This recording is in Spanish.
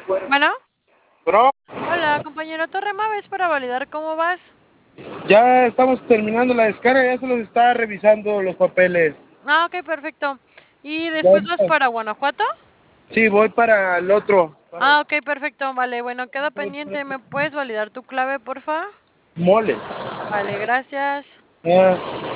Bueno, Bro, hola, compañero Torrema, ¿ves para validar cómo vas? ya estamos terminando la descarga, ya solo se está revisando los papeles. Ah, ok, perfecto. ¿Y Ya después vas ahorita- para Guanajuato? sí, voy para el otro, para Ah, ok, perfecto, vale, bueno, queda pendiente. ¿Me puedes validar tu clave, porfa? mole. Vale, gracias. Ah,